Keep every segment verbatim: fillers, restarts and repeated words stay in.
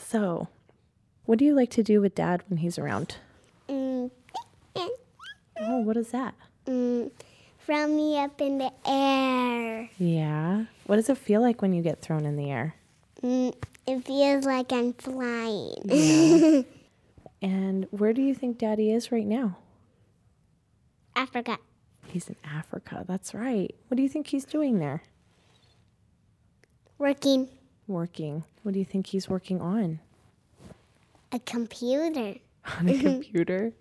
So, what do you like to do with Dad when he's around? Mm. Oh, what is that? Mm. Throw me up in the air. Yeah. What does it feel like when you get thrown in the air? Mm. It feels like I'm flying. Yeah. And where do you think Daddy is right now? Africa. He's in Africa. That's right. What do you think he's doing there? Working. Working. What do you think he's working on? A computer. On a computer?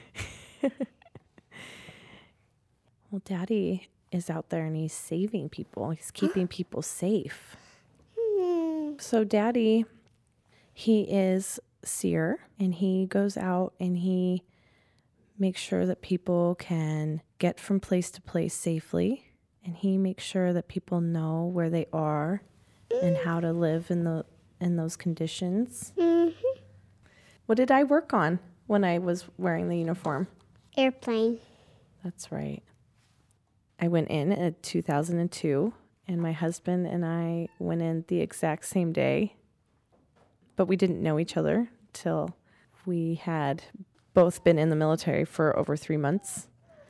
Well, Daddy is out there and he's saving people. He's keeping people safe. Hmm. So Daddy, he is seer, and he goes out and he makes sure that people can get from place to place safely, and he makes sure that people know where they are and how to live in the in those conditions. Mm-hmm. What did I work on when I was wearing the uniform? Airplane. That's right. I went in at two thousand two, and my husband and I went in the exact same day, but we didn't know each other till we had both been in the military for over three months.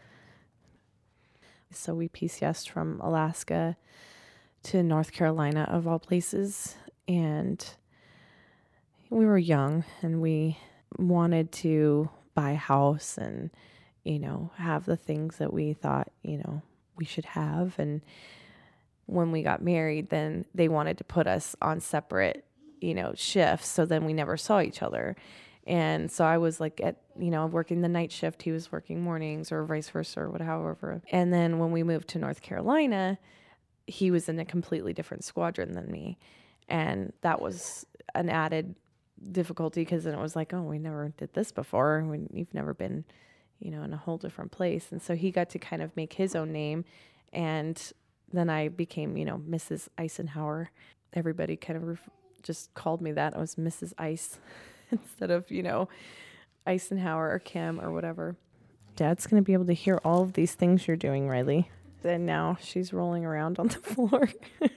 So we P C S'd from Alaska to North Carolina, of all places, and we were young, and we wanted to buy a house and, you know, have the things that we thought, you know, we should have. And when we got married, then they wanted to put us on separate, you know, shifts. So then we never saw each other. And so I was like at, you know, working the night shift. He was working mornings, or vice versa, or whatever. And then when we moved to North Carolina, he was in a completely different squadron than me. And that was an added difficulty, because then it was like, oh, we never did this before. We, you've never been, you know, in a whole different place. And so he got to kind of make his own name. And then I became, you know, Missus Eisenhower. Everybody kind of ref- just called me that. I was Missus Ice instead of, you know, Eisenhower or Kim or whatever. Dad's going to be able to hear all of these things you're doing, Riley. And now she's rolling around on the floor.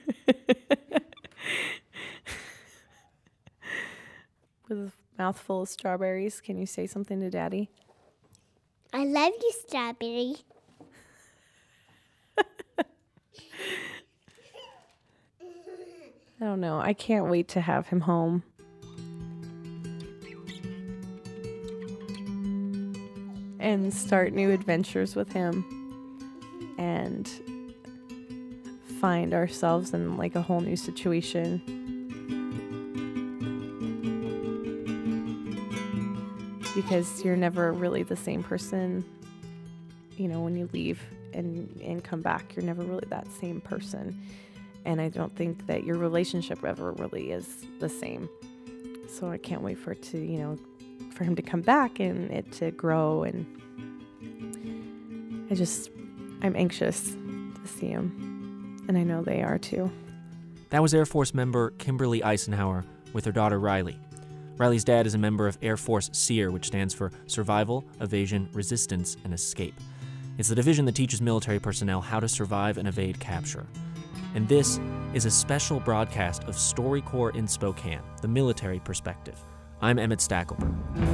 With a mouthful of strawberries. Can you say something to Daddy? I love you, Strawberry. I don't know. I can't wait to have him home. And start new adventures with him. And find ourselves in like a whole new situation. Because you're never really the same person, you know, when you leave and, and come back, you're never really that same person. And I don't think that your relationship ever really is the same. So I can't wait for it to, you know, for him to come back and it to grow. And I just, I'm anxious to see him. And I know they are too. That was Air Force member Kimberly Eisenhower with her daughter Riley. Riley's dad is a member of Air Force SEER, which stands for Survival, Evasion, Resistance, and Escape. It's the division that teaches military personnel how to survive and evade capture. And this is a special broadcast of StoryCorps in Spokane, the military perspective. I'm Emmett Stackelberg.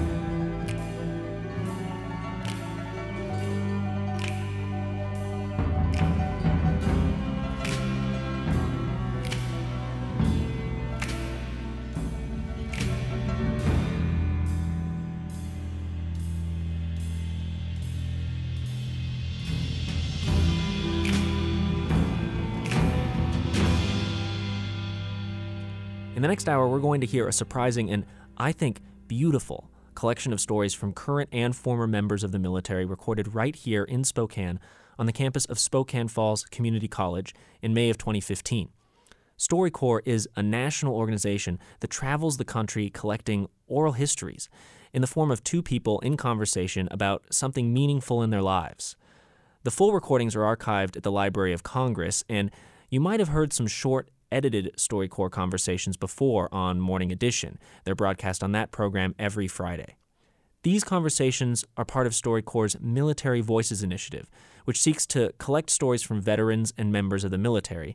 In the next hour, we're going to hear a surprising and, I think, beautiful collection of stories from current and former members of the military recorded right here in Spokane on the campus of Spokane Falls Community College in May of twenty fifteen. StoryCorps is a national organization that travels the country collecting oral histories in the form of two people in conversation about something meaningful in their lives. The full recordings are archived at the Library of Congress, and you might have heard some short edited StoryCorps conversations before on Morning Edition. They're broadcast on that program every Friday. These conversations are part of StoryCorps' Military Voices initiative, which seeks to collect stories from veterans and members of the military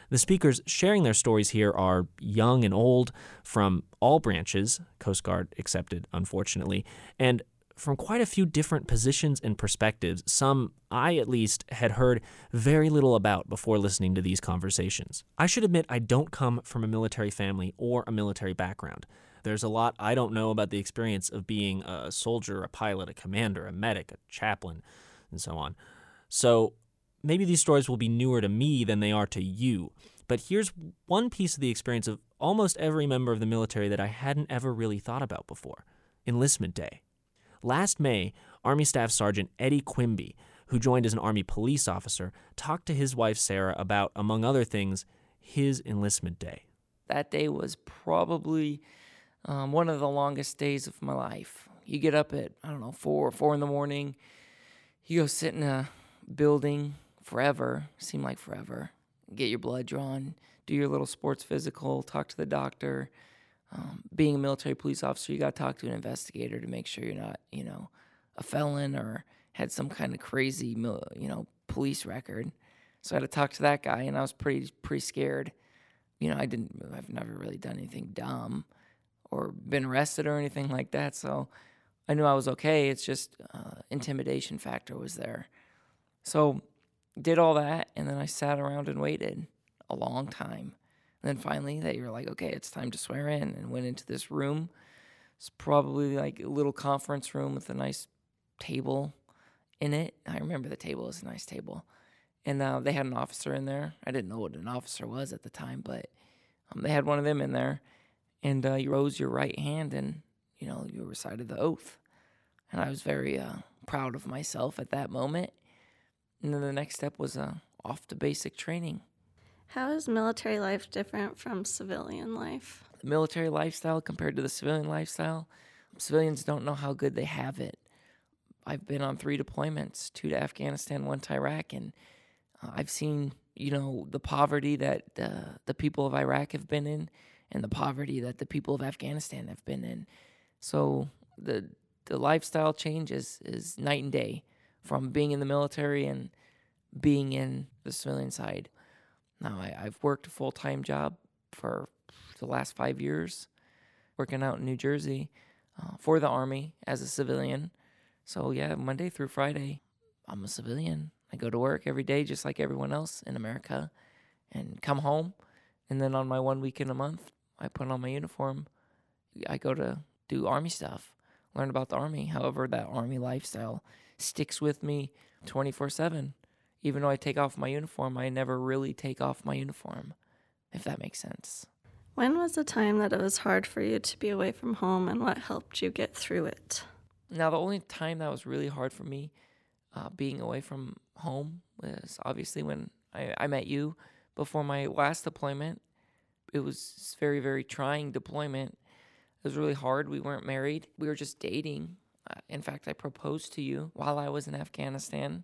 The speakers sharing their stories here are young and old, from all branches, Coast Guard accepted, unfortunately, and from quite a few different positions and perspectives, some I at least had heard very little about before listening to these conversations. I should admit I don't come from a military family or a military background. There's a lot I don't know about the experience of being a soldier, a pilot, a commander, a medic, a chaplain, and so on. So maybe these stories will be newer to me than they are to you. But here's one piece of the experience of almost every member of the military that I hadn't ever really thought about before: enlistment day. Last May, Army Staff Sergeant Eddie Quimby, who joined as an Army police officer, talked to his wife Sarah about, among other things, his enlistment day. That day was probably um, one of the longest days of my life. You get up at, I don't know, four, four in the morning. You go sit in a building forever, seemed like forever, get your blood drawn, do your little sports physical, talk to the doctor. Um, being a military police officer, you got to talk to an investigator to make sure you're not, you know, a felon or had some kind of crazy, you know, police record. So I had to talk to that guy, and I was pretty, pretty scared. You know, I didn't, I've never really done anything dumb or been arrested or anything like that. So I knew I was okay. It's just uh, intimidation factor was there. So did all that, and then I sat around and waited a long time. And then finally, that you're like, okay, it's time to swear in, and went into this room. It's probably like a little conference room with a nice table in it. I remember the table was a nice table. And uh, they had an officer in there. I didn't know what an officer was at the time, but um, they had one of them in there. And uh, you rose your right hand and, you know, you recited the oath. And I was very uh, proud of myself at that moment. And then the next step was uh, off to basic training. How is military life different from civilian life? The military lifestyle compared to the civilian lifestyle, civilians don't know how good they have it. I've been on three deployments, two to Afghanistan, one to Iraq, and uh, I've seen, you know, the poverty that uh, the people of Iraq have been in and the poverty that the people of Afghanistan have been in. So the the lifestyle change is, is night and day from being in the military and being in the civilian side. Now, I, I've worked a full-time job for the last five years, working out in New Jersey uh, for the Army as a civilian. So, yeah, Monday through Friday, I'm a civilian. I go to work every day just like everyone else in America and come home. And then on my one weekend a month, I put on my uniform. I go to do Army stuff, learn about the Army. However, that Army lifestyle sticks with me twenty-four seven. Even though I take off my uniform, I never really take off my uniform, if that makes sense. When was the time that it was hard for you to be away from home, and what helped you get through it? Now, the only time that was really hard for me uh, being away from home was obviously when I, I met you before my last deployment. It was very, very trying deployment. It was really hard. We weren't married. We were just dating. Uh, in fact, I proposed to you while I was in Afghanistan.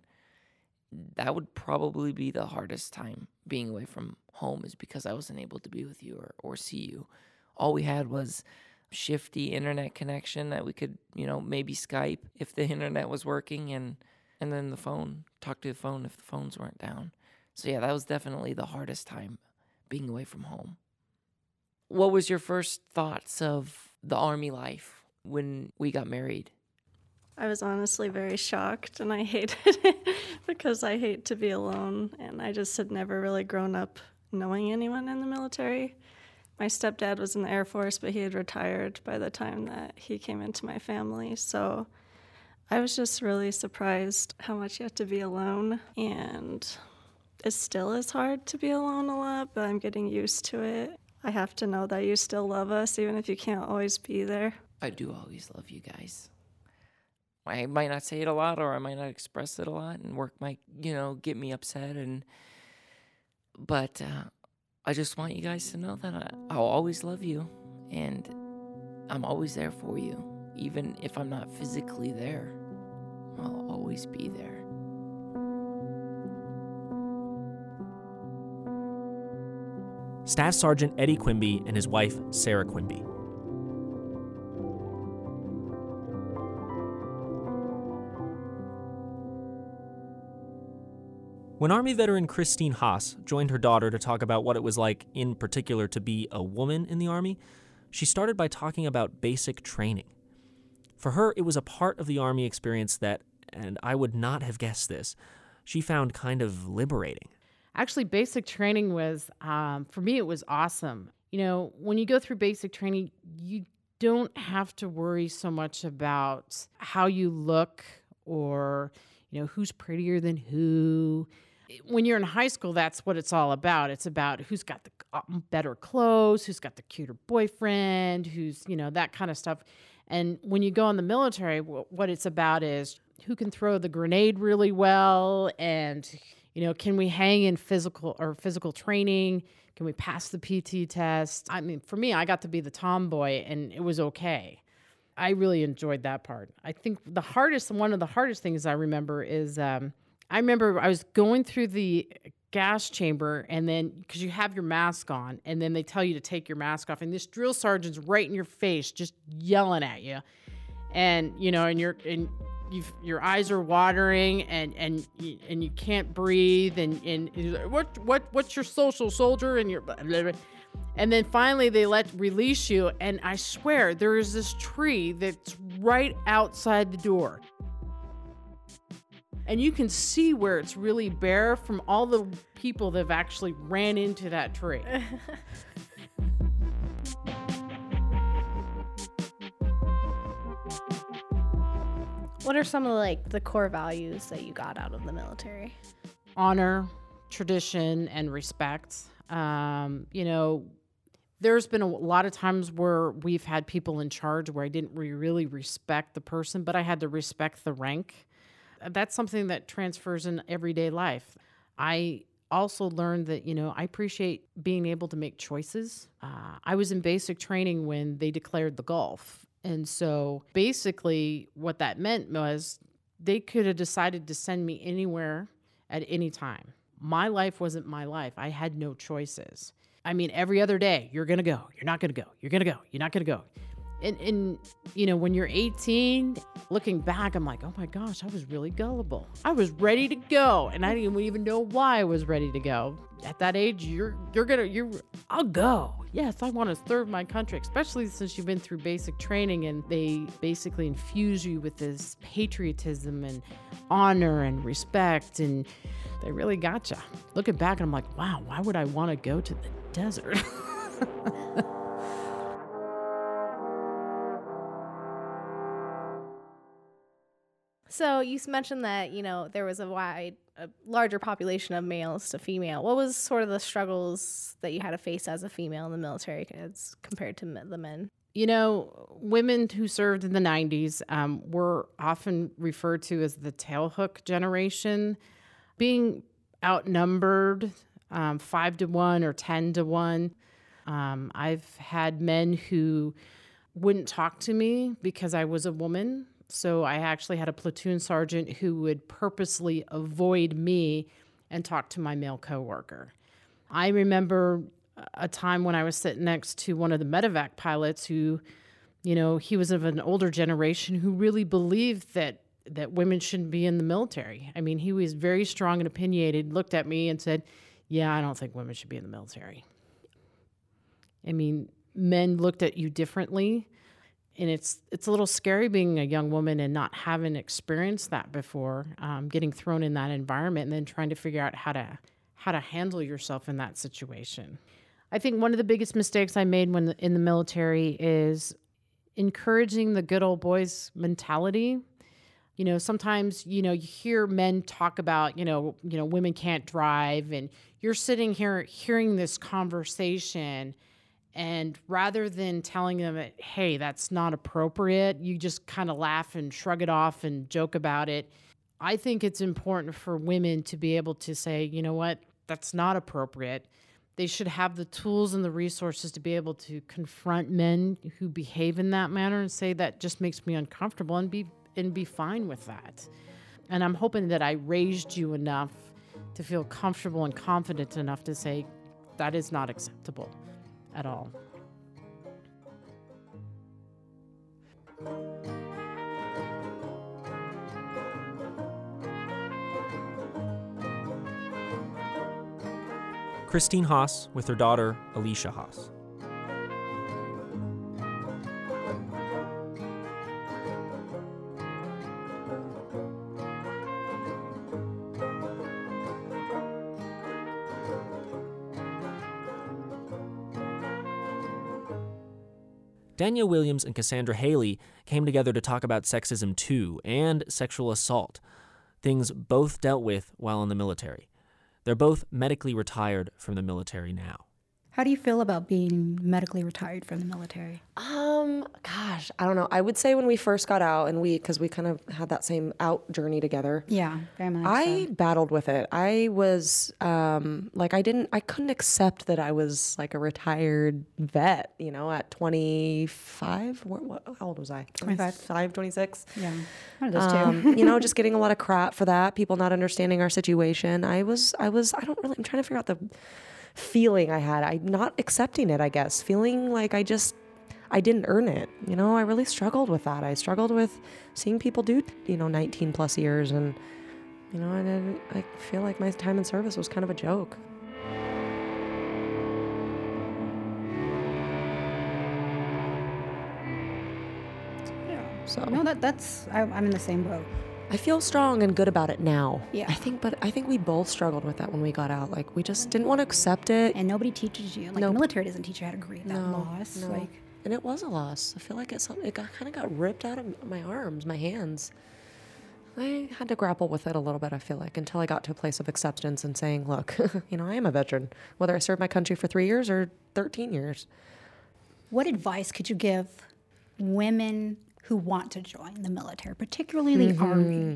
That would probably be the hardest time being away from home, is because I wasn't able to be with you or, or see you. All we had was shifty internet connection that we could, you know, maybe Skype if the internet was working, and and then the phone, talk to the phone if the phones weren't down. So yeah, that was definitely the hardest time being away from home. What was your first thoughts of the Army life when we got married? I was honestly very shocked, and I hated it because I hate to be alone, and I just had never really grown up knowing anyone in the military. My stepdad was in the Air Force, but he had retired by the time that he came into my family, so I was just really surprised how much you have to be alone, and it still is hard to be alone a lot, but I'm getting used to it. I have to know that you still love us, even if you can't always be there. I do always love you guys. I might not say it a lot, or I might not express it a lot, and work might, you know, get me upset. And but uh, I just want you guys to know that I, I'll always love you, and I'm always there for you. Even if I'm not physically there, I'll always be there. Staff Sergeant Eddie Quimby and his wife, Sarah Quimby. When Army veteran Christine Haas joined her daughter to talk about what it was like, in particular, to be a woman in the Army, she started by talking about basic training. For her, it was a part of the Army experience that, and I would not have guessed this, she found kind of liberating. Actually, basic training was, um, for me, it was awesome. You know, when you go through basic training, you don't have to worry so much about how you look or, you know, who's prettier than who. When you're in high school, that's what it's all about. It's about who's got the better clothes, who's got the cuter boyfriend, who's, you know, that kind of stuff. And when you go in the military, what it's about is who can throw the grenade really well, and, you know, can we hang in physical or physical training? Can we pass the P T test? I mean, for me, I got to be the tomboy, and it was okay. I really enjoyed that part. I think the hardest, one of the hardest things I remember is, um, I remember I was going through the gas chamber, and then, because you have your mask on, and then they tell you to take your mask off, and this drill sergeant's right in your face, just yelling at you. And, you know, and you're, and you've, your eyes are watering, and, and, you, and you can't breathe, and, and he's like, what, what, what's your social, soldier? And you're, and then finally they let release you. And I swear there is this tree that's right outside the door. And you can see where it's really bare from all the people that have actually ran into that tree. What are some of like the core values that you got out of the military? Honor, tradition, and respect. Um, you know, there's been a lot of times where we've had people in charge where I didn't re- really respect the person, but I had to respect the rank. That's something that transfers in everyday life. I also learned that, you know, I appreciate being able to make choices. Uh, I was in basic training when they declared the Gulf. And so basically what that meant was they could have decided to send me anywhere at any time. My life wasn't my life. I had no choices. I mean, every other day, you're going to go, you're not going to go, you're going to go, you're not going to go. And, and, you know, when you're eighteen, looking back, I'm like, oh my gosh, I was really gullible. I was ready to go. And I didn't even know why I was ready to go. At that age, you're, you're going to, you're, I'll go. Yes, I want to serve my country, especially since you've been through basic training and they basically infuse you with this patriotism and honor and respect. And they really got you. Looking back, I'm like, wow, why would I want to go to the desert? So you mentioned that, you know, there was a wide, a larger population of males to female. What was sort of the struggles that you had to face as a female in the military as compared to the men? You know, women who served in the nineties um, were often referred to as the tailhook generation, being outnumbered um, five to one or ten to one. Um, I've had men who wouldn't talk to me because I was a woman. So I actually had a platoon sergeant who would purposely avoid me and talk to my male coworker. I remember a time when I was sitting next to one of the medevac pilots who, you know, he was of an older generation who really believed that that women shouldn't be in the military. I mean, he was very strong and opinionated, looked at me and said, yeah, I don't think women should be in the military. I mean, men looked at you differently. And it's it's a little scary being a young woman and not having experienced that before, um, getting thrown in that environment and then trying to figure out how to how to handle yourself in that situation. I think one of the biggest mistakes I made when in the military is encouraging the good old boys mentality. You know, sometimes, you know, you hear men talk about, you know, you know, women can't drive, and you're sitting here hearing this conversation. And rather than telling them, that, hey, that's not appropriate, you just kind of laugh and shrug it off and joke about it. I think it's important for women to be able to say, you know what, that's not appropriate. They should have the tools and the resources to be able to confront men who behave in that manner and say that just makes me uncomfortable and be and be fine with that. And I'm hoping that I raised you enough to feel comfortable and confident enough to say that is not acceptable at all. Christine Haas with her daughter, Alicia Haas. Danielle Williams and Cassandra Haley came together to talk about sexism too, and sexual assault, things both dealt with while in the military. They're both medically retired from the military now. How do you feel about being medically retired from the military? Um, gosh, I don't know. I would say when we first got out and we, because we kind of had that same out journey together. Yeah, very much I so. battled with it. I was, um, like, I didn't, I couldn't accept that I was like a retired vet, you know, at twenty-five. What, what, how old was I? twenty-five. twenty-six. Yeah, one of those Um, two. you know, just getting a lot of crap for that. People not understanding our situation. I was, I was, I don't really, I'm trying to figure out the feeling I had. I'm not accepting it, I guess. Feeling like I just, I didn't earn it. You know, I really struggled with that. I struggled with seeing people do, you know, nineteen plus years. And, you know, I, didn't, I feel like my time in service was kind of a joke. Yeah. So No, that that's I, I'm in the same boat. I feel strong and good about it now. Yeah. I think, but I think we both struggled with that when we got out. Like, we just didn't want to accept it. And nobody teaches you. Like Nope. the military doesn't teach you how to grieve that No, loss. no. Like And it was a loss. I feel like it, some- it got, kind of got ripped out of my arms, my hands. I had to grapple with it a little bit, I feel like, until I got to a place of acceptance and saying, look, you know, I am a veteran, whether I served my country for three years or thirteen years. what advice could you give women who want to join the military, particularly the Mm-hmm. Army?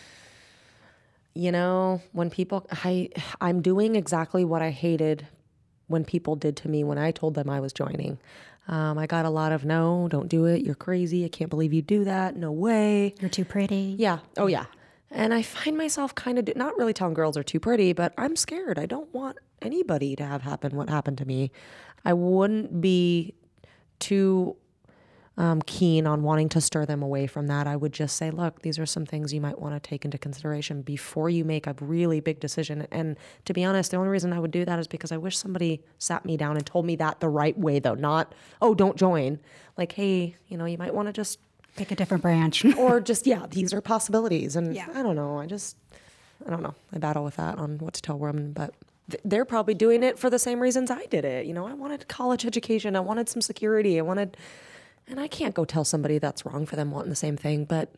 You know, when people, I, I'm doing exactly what I hated when people did to me when I told them I was joining. Um, I got a lot of, no, don't do it. You're crazy. I can't believe you do that. No way. You're too pretty. Yeah. Oh, yeah. And I find myself kind of do, not really telling girls are too pretty, but I'm scared. I don't want anybody to have happen what happened to me. I wouldn't be too um, keen on wanting to stir them away from that. I would just say, look, these are some things you might want to take into consideration before you make a really big decision. And to be honest, the only reason I would do that is because I wish somebody sat me down and told me that the right way, though, not, oh, don't join. Like, hey, you know, you might want to just Pick a different branch. or just, yeah, these are possibilities. And Yeah. I don't know. I just, I don't know. I battle with that on what to tell women, but th- they're probably doing it for the same reasons I did it. You know, I wanted college education. I wanted some security. I wanted, and I can't go tell somebody that's wrong for them wanting the same thing. But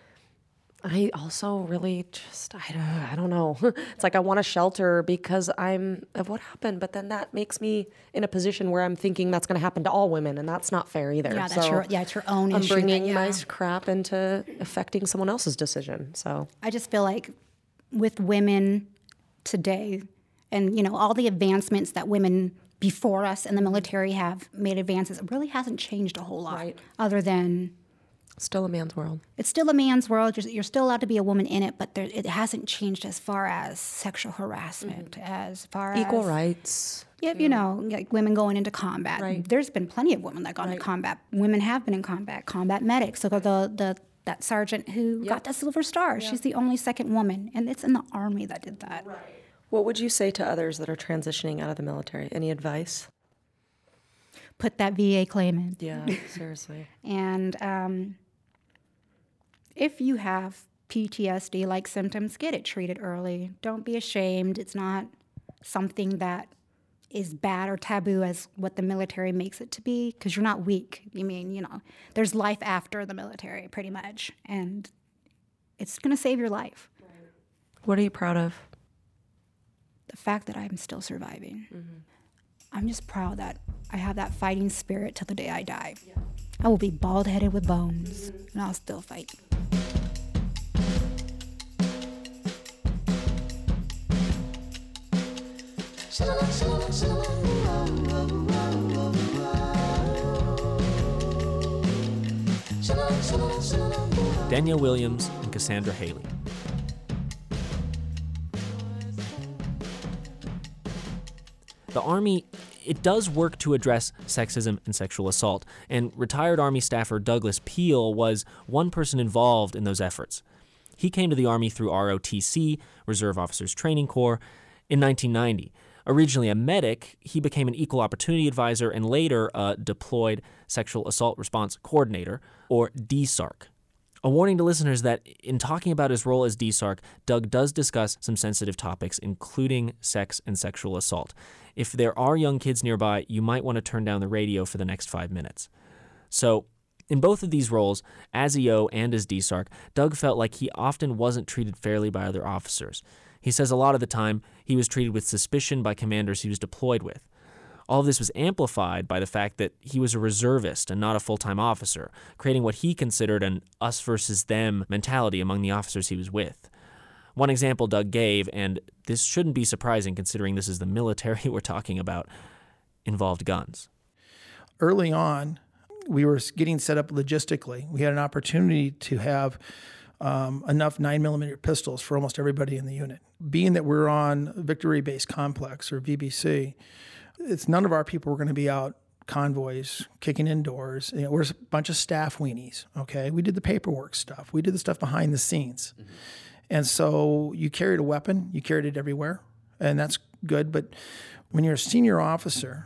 I also really just, I don't, I don't know. It's like I want a shelter because I'm of what happened, but then that makes me in a position where I'm thinking that's going to happen to all women, and that's not fair either. Yeah, that's So your, yeah, it's your own I'm issue. bringing that- yeah. my crap into affecting someone else's decision. So I just feel like with women today, and you know all the advancements that women before us in the military have made advances, it really hasn't changed a whole lot. Right. Other than still a man's world. it's still a man's world. You're, you're still allowed to be a woman in it, but there, it hasn't changed as far as sexual harassment, as far Equal as rights. Yeah, you know, like women going into combat. Right. There's been plenty of women that got into combat. Women have been in combat. Combat medics. Look at the the that sergeant who got the Silver Star. She's the only second woman, and it's in the Army that did that. What would you say to others that are transitioning out of the military? Any advice? Put that V A claim in. Yeah, seriously. And um, if you have P T S D-like symptoms, get it treated early. Don't be ashamed. It's not something that is bad or taboo as what the military makes it to be, because you're not weak. You mean, you know, there's life after the military, pretty much, and it's going to save your life. What are you proud of? The fact that I'm still surviving. I'm just proud that I have that fighting spirit till the day I die. I will be bald-headed with bones, and I'll still fight. Danielle Williams and Cassandra Haley. The Army, it does work to address sexism and sexual assault, and retired Army staffer Douglas Peel was one person involved in those efforts. He came to the Army through R O T C, Reserve Officers Training Corps, in nineteen ninety. Originally a medic, he became an equal opportunity advisor and later a deployed sexual assault response coordinator, or D SARC. A warning to listeners that in talking about his role as D SARC, Doug does discuss some sensitive topics, including sex and sexual assault. If there are young kids nearby, you might want to turn down the radio for the next five minutes. So, in both of these roles, as E O and as D SARC, Doug felt like he often wasn't treated fairly by other officers. He says a lot of the time he was treated with suspicion by commanders he was deployed with. All of this was amplified by the fact that he was a reservist and not a full-time officer, creating what he considered an us versus them mentality among the officers he was with. One example Doug gave, and this shouldn't be surprising considering this is the military we're talking about, involved guns. Early on, we were getting set up logistically. We had an opportunity to have um, enough nine millimeter pistols for almost everybody in the unit. Being that we're on Victory Base Complex, or V B C, it's none of our people were going to be out convoys, kicking indoors. You know, we're a bunch of staff weenies, okay? We did the paperwork stuff. We did the stuff behind the scenes. Mm-hmm. And so you carried a weapon, you carried it everywhere, and that's good. But when you're a senior officer,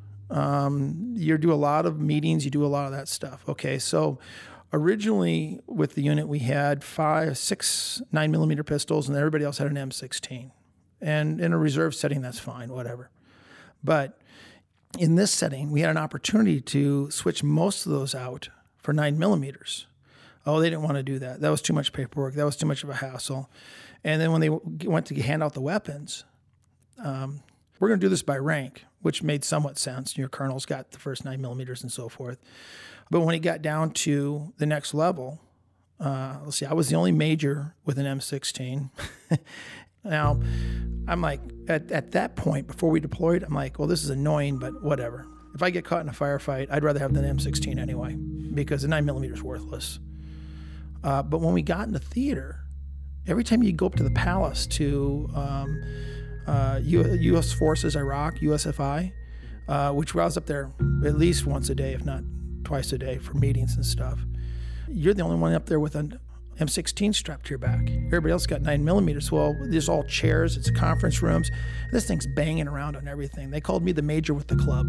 um, you do a lot of meetings, you do a lot of that stuff, okay? So originally with the unit, we had five, six nine millimeter pistols, and everybody else had an M sixteen. And in a reserve setting, that's fine, whatever. But in this setting, we had an opportunity to switch most of those out for nine millimeters. Oh, they didn't want to do that. That was too much paperwork. That was too much of a hassle. And then when they went to hand out the weapons, um, we're going to do this by rank, which made somewhat sense. Your colonel's got the first nine millimeters and so forth. But when it got down to the next level, uh, let's see, I was the only major with an M sixteen. Now, I'm like, at, at that point, before we deployed, I'm like, well, this is annoying, but whatever. If I get caught in a firefight, I'd rather have the M sixteen anyway, because the nine millimeter is worthless. Uh, but when we got into theater, every time you go up to the palace to um, uh, U- U S Forces Iraq, U S F I, uh, which I was up there at least once a day, if not twice a day, for meetings and stuff, you're the only one up there with an M sixteen strapped to your back. Everybody else got nine millimeters. Well, there's all chairs, it's conference rooms. This thing's banging around on everything. They called me the major with the club.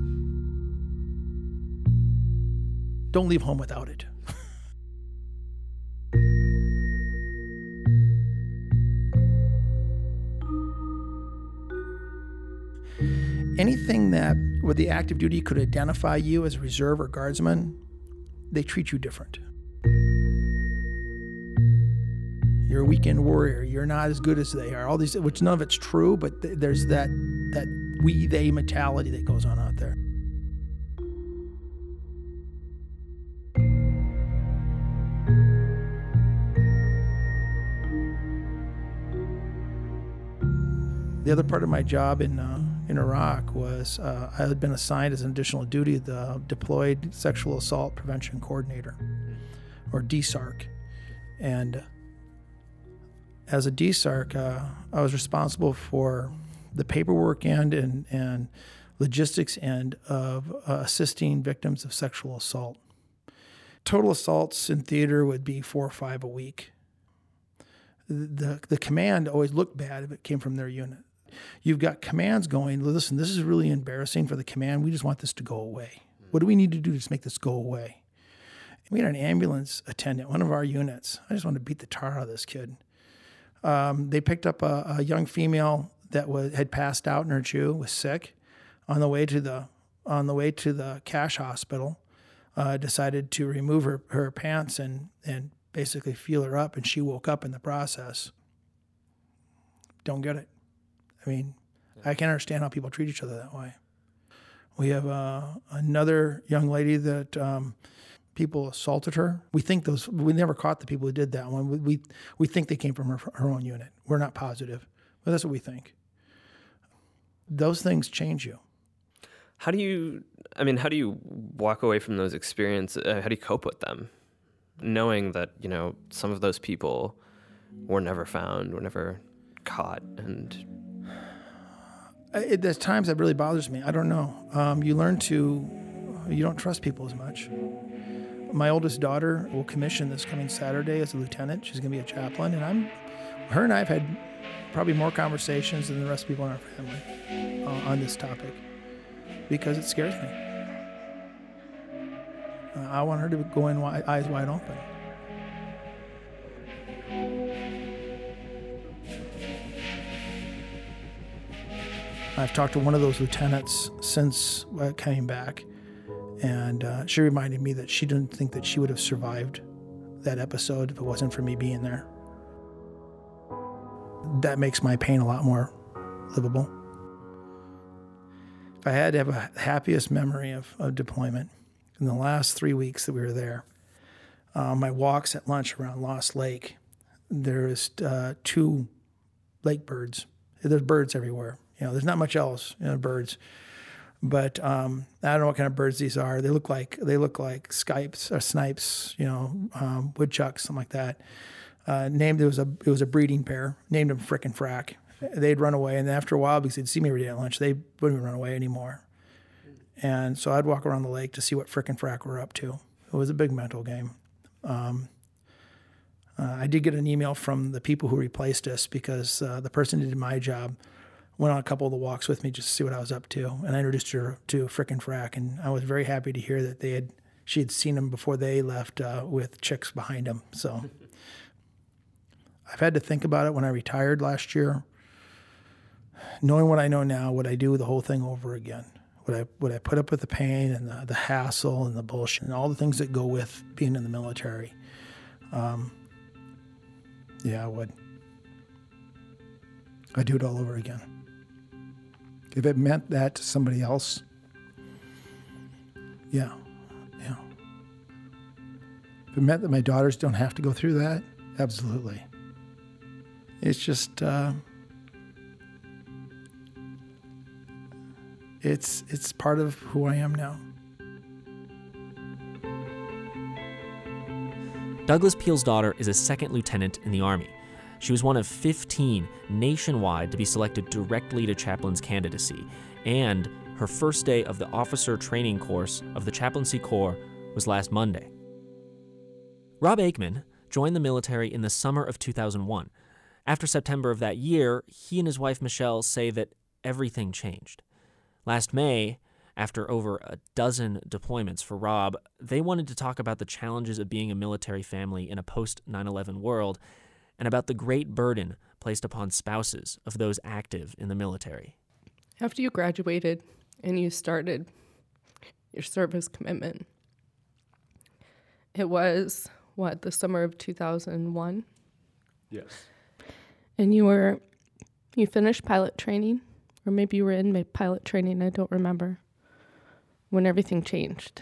Don't leave home without it. Anything that with the active duty could identify you as a reserve or guardsman, they treat you different. You're a weekend warrior. You're not as good as they are. All these, which none of it's true, but th- there's that that we-they mentality that goes on out there. The other part of my job in uh, in Iraq was uh, I had been assigned as an additional duty the Deployed Sexual Assault Prevention Coordinator, or D SARC. And as a D SARC, uh, I was responsible for the paperwork end and, and logistics end of uh, assisting victims of sexual assault. Total assaults in theater would be four or five a week. The, the command always looked bad if it came from their unit. You've got commands going, listen, this is really embarrassing for the command. We just want this to go away. What do we need to do to make this go away? And we had an ambulance attendant, one of our units. I just wanted to beat the tar out of this kid. Um, they picked up a, a young female that was, had passed out in her chew, was sick, on the way to the on the way to the Cash Hospital. Uh, decided to remove her, her pants and and basically feel her up, and she woke up in the process. Don't get it. I mean, I can't understand how people treat each other that way. We have uh, another young lady that um, people assaulted her. We think those, we never caught the people who did that one. We we, we think they came from her, her own unit. We're not positive, but that's what we think. Those things change you. How do you, I mean, how do you walk away from those experiences? Uh, how do you cope with them? Knowing that, you know, some of those people were never found, were never caught, and... It, there's times that really bothers me. I don't know. Um, you learn to, you don't trust people as much. My oldest daughter will commission this coming Saturday as a lieutenant. She's going to be a chaplain, and I'm, her and I have had probably more conversations than the rest of the people in our family uh, on this topic because it scares me. Uh, I want her to go in wide, eyes wide open. I've talked to one of those lieutenants since I came back, and uh, she reminded me that she didn't think that she would have survived that episode if it wasn't for me being there. That makes my pain a lot more livable. If I had to have a happiest memory of, of deployment, in the last three weeks that we were there, uh, my walks at lunch around Lost Lake, there's uh, two lake birds. There's birds everywhere. You know, there's not much else, you know, birds. But um, I don't know what kind of birds these are. They look like they look like skypes or snipes, you know, um, woodchucks, something like that. Uh, named it was a it was a breeding pair. Named them Frickin' Frack. They'd run away, and then after a while, because they'd see me every day at lunch, they wouldn't even run away anymore. And so I'd walk around the lake to see what Frickin' Frack were up to. It was a big mental game. Um, uh, I did get an email from the people who replaced us because uh, the person who did my job went on a couple of the walks with me just to see what I was up to, and I introduced her to Frickin' Frack, and I was very happy to hear that they had she had seen him before they left uh, with chicks behind him. So I've had to think about it when I retired last year. Knowing what I know now, would I do the whole thing over again? Would I would I put up with the pain and the, the hassle and the bullshit and all the things that go with being in the military? Um, yeah, I would. I'd do it all over again. If it meant that to somebody else, yeah, yeah. If it meant that my daughters don't have to go through that, absolutely. It's just, uh, it's it's part of who I am now. Douglas Peel's daughter is a second lieutenant in the Army. She was one of fifteen nationwide to be selected directly to chaplain's candidacy, and her first day of the officer training course of the Chaplaincy Corps was last Monday. Rob Aikman joined the military in the summer of two thousand one. After September of that year, he and his wife Michelle say that everything changed. Last May, after over a dozen deployments for Rob, they wanted to talk about the challenges of being a military family in a post nine eleven world, and about the great burden placed upon spouses of those active in the military. After you graduated and you started your service commitment, it was, what, the summer of two thousand one? Yes. And you were, you finished pilot training, or maybe you were in pilot training, I don't remember, when everything changed.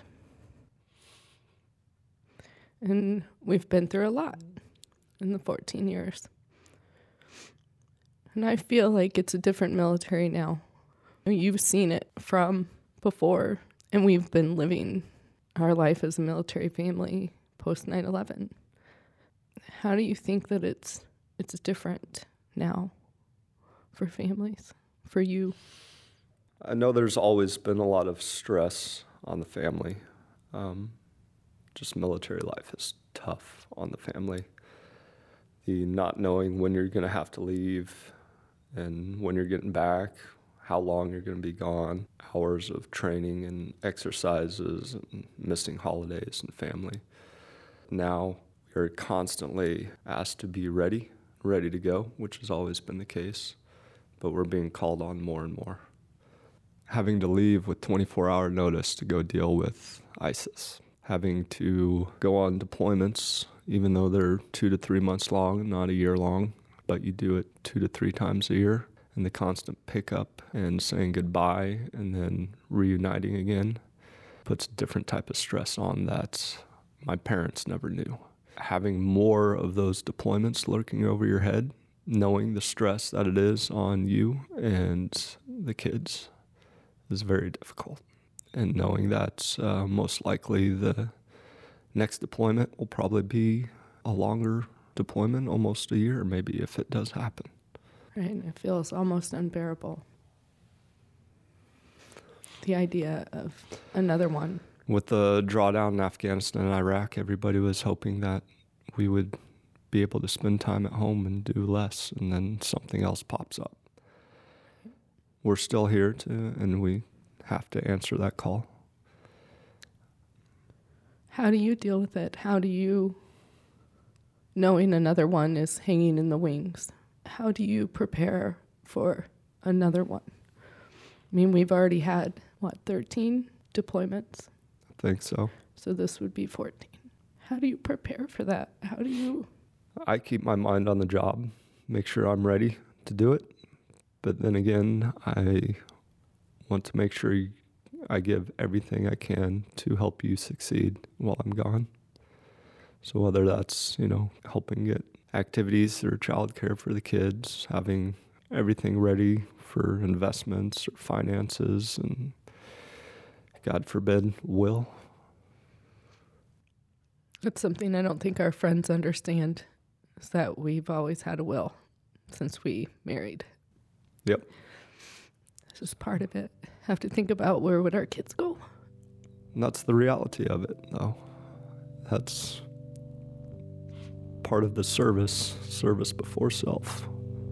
And we've been through a lot in the fourteen years. And I feel like it's a different military now. You've seen it from before, and we've been living our life as a military family post nine eleven. How do you think that it's it's different now for families, for you? I know there's always been a lot of stress on the family. Um, just military life is tough on the family. The not knowing when you're going to have to leave and when you're getting back, how long you're going to be gone, hours of training and exercises and missing holidays and family. Now you're constantly asked to be ready, ready to go, which has always been the case, but we're being called on more and more. Having to leave with twenty-four hour notice to go deal with ISIS, having to go on deployments, even though they're two to three months long, not a year long, but you do it two to three times a year, and the constant pickup and saying goodbye and then reuniting again puts a different type of stress on that my parents never knew. Having more of those deployments lurking over your head, knowing the stress that it is on you and the kids is very difficult. And knowing that uh, most likely the next deployment will probably be a longer deployment, almost a year, maybe, if it does happen. Right, and it feels almost unbearable. The idea of another one. With the drawdown in Afghanistan and Iraq, everybody was hoping that we would be able to spend time at home and do less, and then something else pops up. We're still here to, and we have to answer that call. How do you deal with it? How do you, knowing another one is hanging in the wings, how do you prepare for another one? I mean, we've already had, what, thirteen deployments? I think so. So this would be fourteen. How do you prepare for that? How do you... I keep my mind on the job, make sure I'm ready to do it. But then again, I want to make sure I give everything I can to help you succeed while I'm gone. So whether that's, you know, helping get activities or childcare for the kids, having everything ready for investments or finances, and God forbid, will. That's something I don't think our friends understand, is that we've always had a will since we married. Yep. This is part of it. Have to think about where would our kids go. And that's the reality of it, though. That's part of the service, service before self.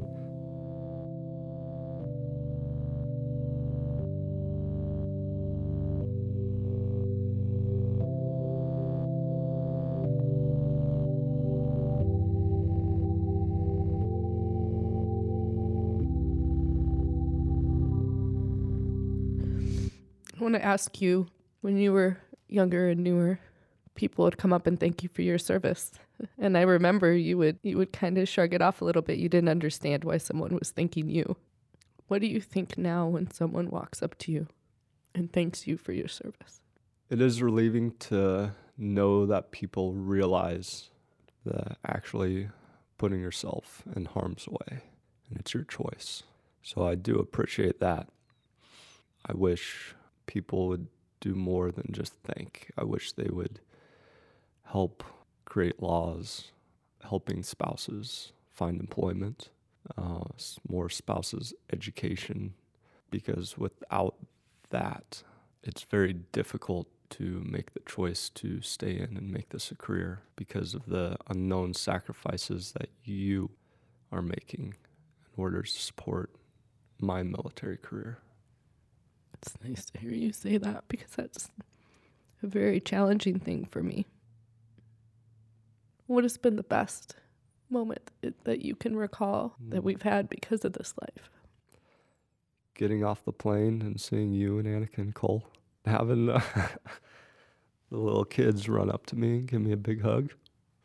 I want to ask you, when you were younger and newer, people would come up and thank you for your service. And I remember you would you would kind of shrug it off a little bit. You didn't understand why someone was thanking you. What do you think now when someone walks up to you and thanks you for your service? It is relieving to know that people realize that actually putting yourself in harm's way, and it's your choice. So I do appreciate that. I wish people would do more than just thank. I wish they would help create laws helping spouses find employment, uh, more spouses' education, because without that, it's very difficult to make the choice to stay in and make this a career because of the unknown sacrifices that you are making in order to support my military career. It's nice to hear you say that, because that's a very challenging thing for me. What has been the best moment that you can recall that we've had because of this life? Getting off the plane and seeing you and Annika and Cole. Having uh, the little kids run up to me and give me a big hug.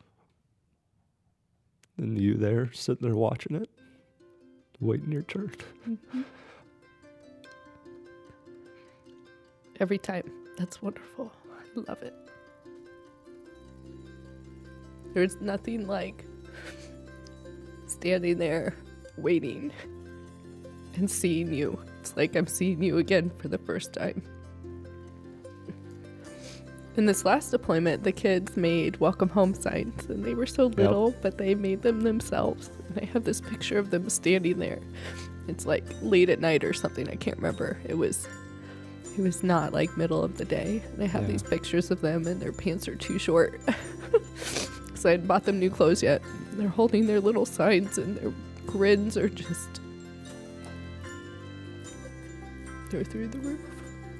And you there, sitting there watching it, waiting your turn. Mm-hmm. Every time. That's wonderful. I love it. There's nothing like standing there waiting and seeing you. It's like I'm seeing you again for the first time. In this last deployment, the kids made welcome home signs, and they were so little, yep. but they made them themselves. And I have this picture of them standing there. It's like late at night or something. I can't remember. It was it was not like middle of the day. And I have yeah. these pictures of them, and their pants are too short. So I hadn't bought them new clothes yet. They're holding their little signs, and their grins are just... they're through the roof.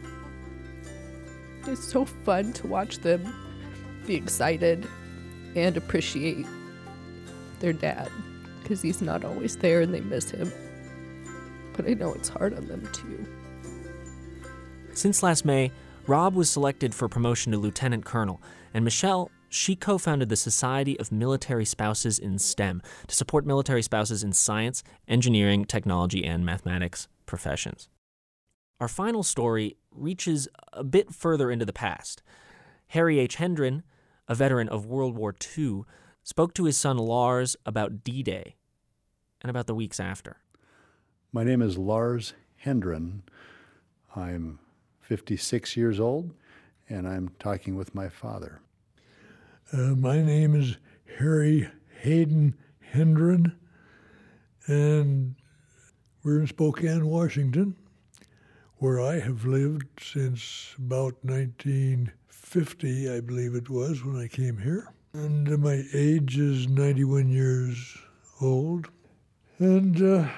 It's so fun to watch them be excited and appreciate their dad, because he's not always there and they miss him. But I know it's hard on them too. Since last May, Rob was selected for promotion to lieutenant colonel, and Michelle, she co-founded the Society of Military Spouses in STEM to support military spouses in science, engineering, technology, and mathematics professions. Our final story reaches a bit further into the past. Harry H. Hendren, a veteran of World War Two, spoke to his son Lars about D-Day and about the weeks after. My name is Lars Hendren. I'm fifty-six years old, and I'm talking with my father. Uh, my name is Harry Hayden Hendren, and we're in Spokane, Washington, where I have lived since about nineteen fifty, I believe it was, when I came here. and uh, my age is ninety-one years old. And uh,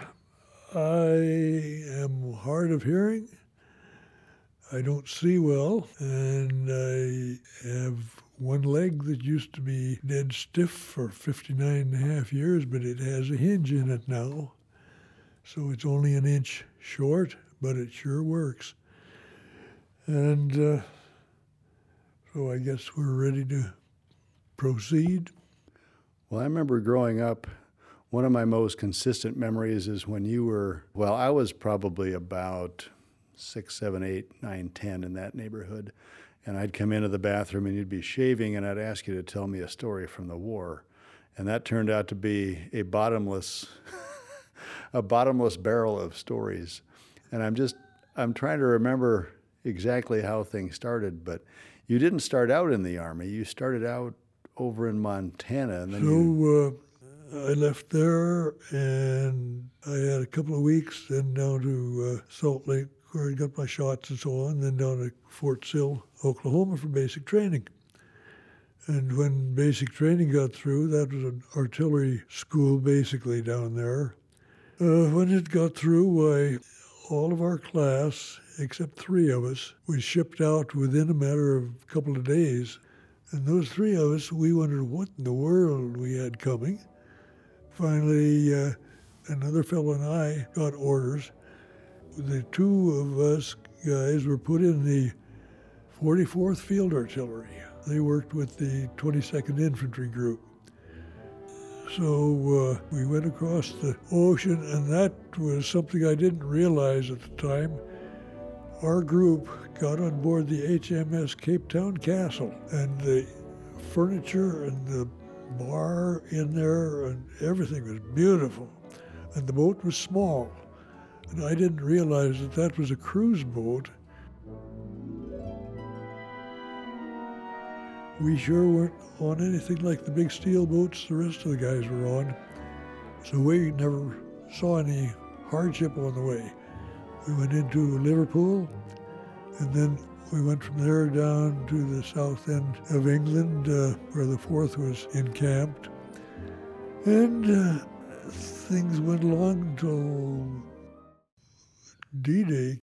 I am hard of hearing. I don't see well, and I have one leg that used to be dead stiff for fifty-nine and a half years, but it has a hinge in it now. So it's only an inch short, but it sure works. And uh, so I guess we're ready to proceed. Well, I remember growing up, one of my most consistent memories is when you were, well, I was probably about six, seven, eight, nine, ten in that neighborhood. And I'd come into the bathroom and you'd be shaving and I'd ask you to tell me a story from the war. And that turned out to be a bottomless, a bottomless barrel of stories. And I'm just, I'm trying to remember exactly how things started, but you didn't start out in the Army. You started out over in Montana. And then so you... uh, I left there and I had a couple of weeks, then down to uh, Salt Lake, where I got my shots and so on, then down to Fort Sill, Oklahoma for basic training. And when basic training got through, that was an artillery school basically down there. Uh, when it got through, why, all of our class, except three of us, was shipped out within a matter of a couple of days. And those three of us, we wondered what in the world we had coming. Finally, uh, another fellow and I got orders. The two of us guys were put in the forty-fourth Field Artillery. They worked with the twenty-second Infantry Group. So uh, we went across the ocean, and that was something I didn't realize at the time. Our group got on board the H M S Cape Town Castle, and the furniture and the bar in there and everything was beautiful. And the boat was small. And I didn't realize that that was a cruise boat. We sure weren't on anything like the big steel boats the rest of the guys were on. So we never saw any hardship on the way. We went into Liverpool, and then we went from there down to the south end of England, uh, where the fourth was encamped. And uh, things went along until D-Day.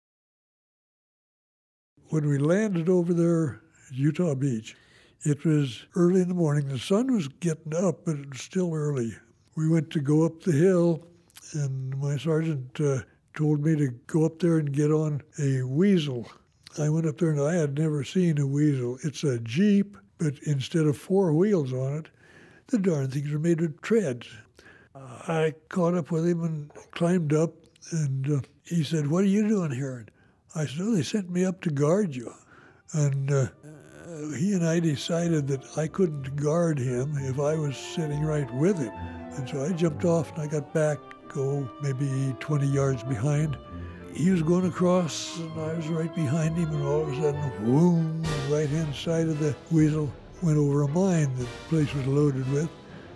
When we landed over there at Utah Beach, it was early in the morning. The sun was getting up, but it was still early. We went to go up the hill, and my sergeant uh, told me to go up there and get on a weasel. I went up there, and I had never seen a weasel. It's a Jeep, but instead of four wheels on it, the darn things are made of treads. I caught up with him and climbed up, and uh, he said, "What are you doing here?" And I said, "Oh, they sent me up to guard you." And uh, he and I decided that I couldn't guard him if I was sitting right with him. And so I jumped off and I got back, oh, maybe twenty yards behind. He was going across and I was right behind him, and all of a sudden, boom, the right-hand side of the weasel went over a mine that the place was loaded with.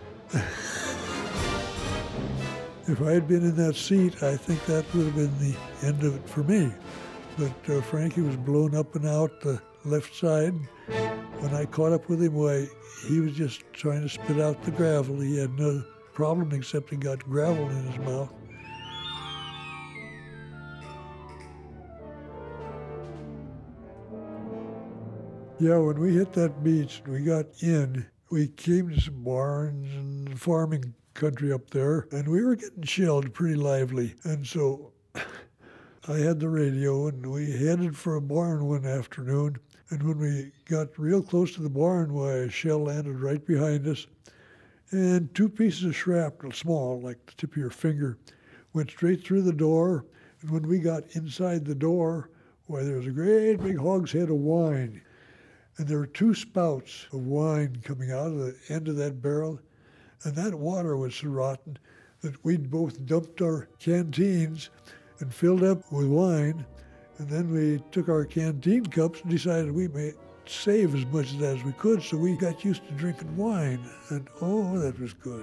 If I had been in that seat, I think that would have been the end of it for me. But uh, Frankie was blown up and out the left side. When I caught up with him, why, he was just trying to spit out the gravel. He had no problem except he got gravel in his mouth. Yeah, when we hit that beach and we got in, we came to some barns and farming country up there, and we were getting shelled pretty lively. And so I had the radio, and we headed for a barn one afternoon. And when we got real close to the barn, why, a shell landed right behind us. And two pieces of shrapnel, small, like the tip of your finger, went straight through the door. And when we got inside the door, why, there was a great big hogshead of wine. And there were two spouts of wine coming out of the end of that barrel. And that water was so rotten that we'd both dumped our canteens and filled up with wine. And then we took our canteen cups and decided we may save as much of that as we could. So we got used to drinking wine. And oh, that was good.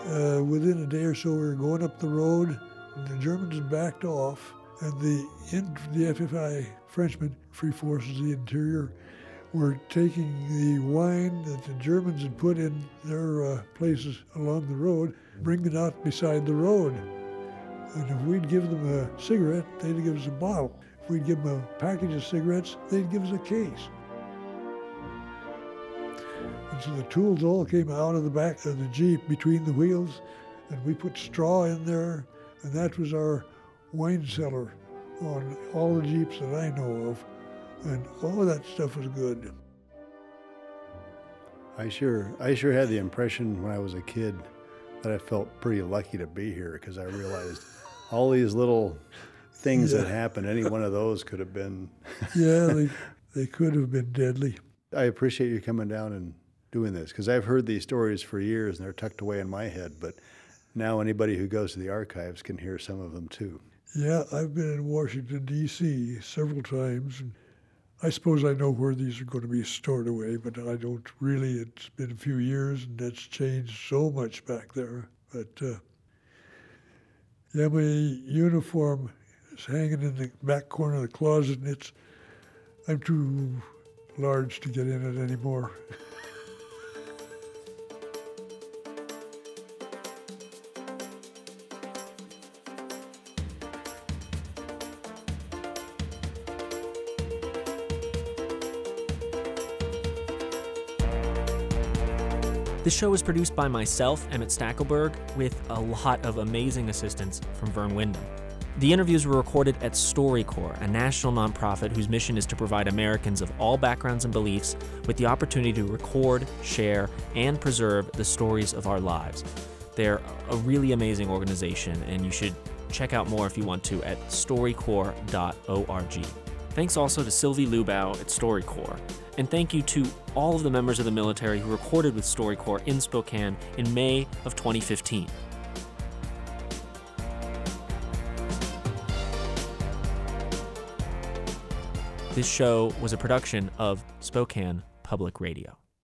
Uh, within a day or so, we were going up the road, and the Germans had backed off, and the, in, the F F I Frenchmen, Free Forces of the Interior, were taking the wine that the Germans had put in their uh, places along the road, bringing it out beside the road. And if we'd give them a cigarette, they'd give us a bottle. If we'd give them a package of cigarettes, they'd give us a case. And so the tools all came out of the back of the Jeep between the wheels, and we put straw in there, and that was our wine cellar on all the Jeeps that I know of. And all of that stuff was good. I sure, I sure had the impression when I was a kid that I felt pretty lucky to be here, because I realized all these little things Yeah. that happened, any one of those could have been. Yeah, they, they could have been deadly. I appreciate you coming down and doing this, because I've heard these stories for years and they're tucked away in my head, but now anybody who goes to the archives can hear some of them too. Yeah, I've been in Washington, D C several times, and I suppose I know where these are going to be stored away, but I don't really. It's been a few years, and that's changed so much back there. But uh, yeah, my uniform is hanging in the back corner of the closet, and it's I'm too large to get in it anymore. This show was produced by myself, Emmett Stackelberg, with a lot of amazing assistance from Vern Wyndham. The interviews were recorded at StoryCorps, a national nonprofit whose mission is to provide Americans of all backgrounds and beliefs with the opportunity to record, share, and preserve the stories of our lives. They're a really amazing organization, and you should check out more if you want to at storycorps dot org. Thanks also to Sylvie Lubau at StoryCorps, and thank you to all of the members of the military who recorded with StoryCorps in Spokane in May of twenty fifteen. This show was a production of Spokane Public Radio.